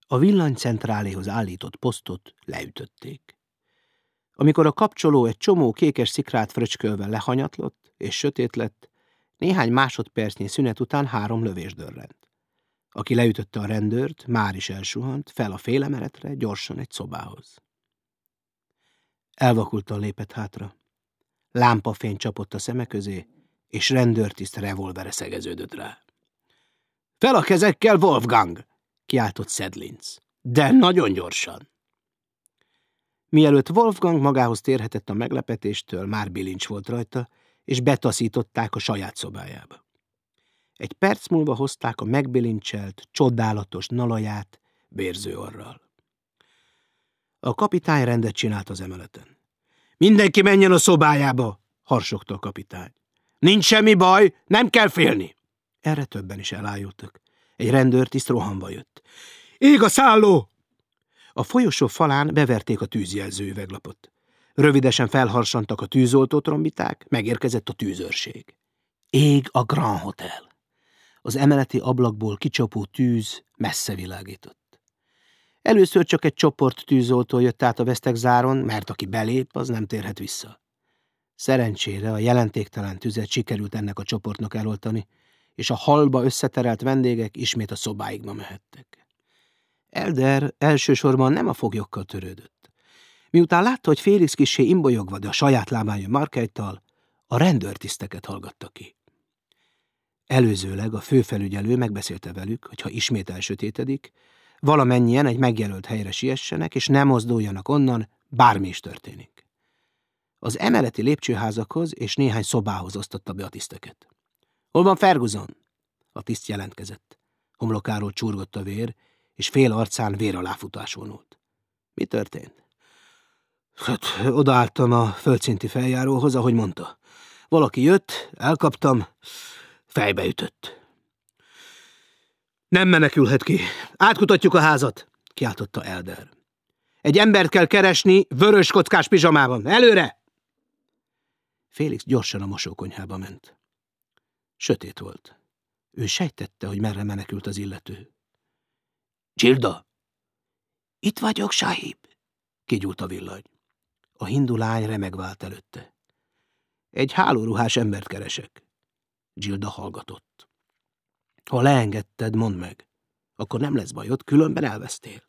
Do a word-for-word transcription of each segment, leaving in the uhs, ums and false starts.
A villanycentráléhoz állított posztot leütötték. Amikor a kapcsoló egy csomó kékes szikrát fröcskölve lehanyatlott, és sötét lett, néhány másodpercnyi szünet után három lövés dörrent. Aki leütötte a rendőrt, már is elsuhant, fel a félemeletre, gyorsan egy szobához. Elvakultan lépett hátra. Lámpafény csapott a szeme közé, és rendőrtiszt revolvere szegeződött rá. Fel a kezekkel, Wolfgang! Kiáltott Sedlinc. De nagyon gyorsan! Mielőtt Wolfgang magához térhetett a meglepetéstől, már bilincs volt rajta, és betaszították a saját szobájába. Egy perc múlva hozták a megbilincselt, csodálatos nalaját bérző orral. A kapitány rendet csinált az emeleten. Mindenki menjen a szobájába, harsogta a kapitány. Nincs semmi baj, nem kell félni. Erre többen is elájultak. Egy rendőrtiszt rohanva jött. Ég a szálló! A folyosó falán beverték a tűzjelző üveglapot. Rövidesen felharsantak a tűzoltó trombiták, megérkezett a tűzőrség. Ég a Grand Hotel. Az emeleti ablakból kicsapó tűz messze világított. Először csak egy csoport tűzoltó jött át a vesztegzáron, mert aki belép, az nem térhet vissza. Szerencsére a jelentéktelen tüzet sikerült ennek a csoportnak eloltani, és a hallba összeterelt vendégek ismét a szobáikba mehettek. Elder elsősorban nem a foglyokkal törődött. Miután látta, hogy Félix kissé imbolyogva, de a saját lábán jön Markejttal, a rendőrtiszteket hallgatta ki. Előzőleg a főfelügyelő megbeszélte velük, hogy ha ismét elsötétedik, valamennyien egy megjelölt helyre siessenek, és ne mozduljanak onnan, bármi is történik. Az emeleti lépcsőházakhoz és néhány szobához osztotta be a tiszteket. Hol van Ferguson? A tiszt jelentkezett. Homlokáról csurgott a vér, és fél arcán vér alá futás vonult. Mi történt? Hát, odaálltam a földszinti feljáróhoz, ahogy mondta. Valaki jött, elkaptam, fejbe ütött. Nem menekülhet ki. Átkutatjuk a házat, kiáltotta Elder. Egy embert kell keresni vörös kockás pizsamában. Előre! Félix gyorsan a mosókonyhába ment. Sötét volt. Ő sejtette, hogy merre menekült az illető. Gilda! Itt vagyok, sahib, kigyúlt a villany. A hindu lány remegve állt előtte. Egy hálóruhás embert keresek. Gilda hallgatott. Ha leengedted, mondd meg. Akkor nem lesz bajod, különben elvesztél.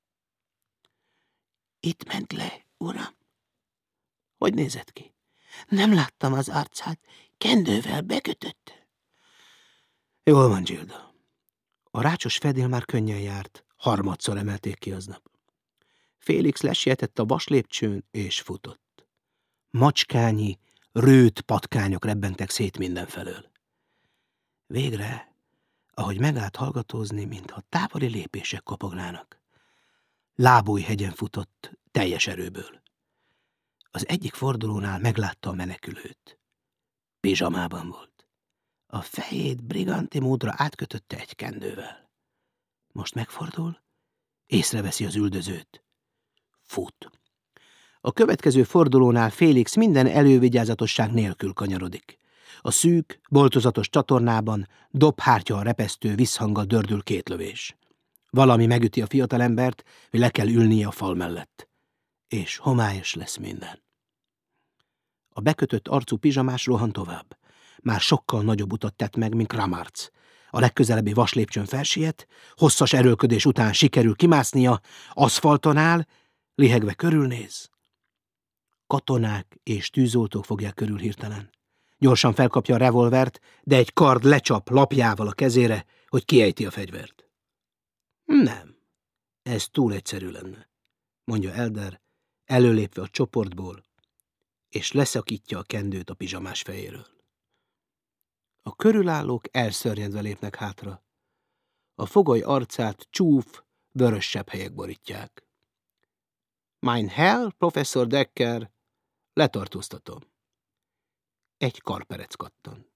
Itt ment le, uram. Hogy nézett ki? Nem láttam az arcát, kendővel bekötötte. Jól van, Gilda. A rácsos fedél már könnyen járt, harmadszor emelték ki aznap. Félix lesietett a vaslépcsőn, és futott. Macskányi, rőt patkányok rebbentek szét mindenfelől. Végre, ahogy megállt hallgatózni, mintha távoli lépések kopognának. Lábújhegyen futott, teljes erőből. Az egyik fordulónál meglátta a menekülőt. Pizsamában volt. A fejét briganti módra átkötötte egy kendővel. Most megfordul, észreveszi az üldözőt. Fut. A következő fordulónál Félix minden elővigyázatosság nélkül kanyarodik. A szűk, boltozatos csatornában dobhártya repesztő visszhanggal dördül két lövés. Valami megüti a fiatalembert, hogy le kell ülnie a fal mellett. És homályos lesz minden. A bekötött arcú pizsamás rohan tovább. Már sokkal nagyobb utat tett meg, mint Kramarc. A legközelebbi vaslépcsőn felsiet, hosszas erőlködés után sikerül kimásznia, aszfalton áll, lihegve körülnéz. Katonák és tűzoltók fogják körül hirtelen. Gyorsan felkapja a revolvert, de egy kard lecsap lapjával a kezére, hogy kiejti a fegyvert. Nem, ez túl egyszerű lenne, mondja Elder, előlépve a csoportból, és leszakítja a kendőt a pizsamás fejéről. A körülállók elszörnyedve lépnek hátra. A fogoly arcát csúf, vörös sebhelyek borítják. Mein Herr, professzor Decker, letartóztatom. Egy karperec kattant.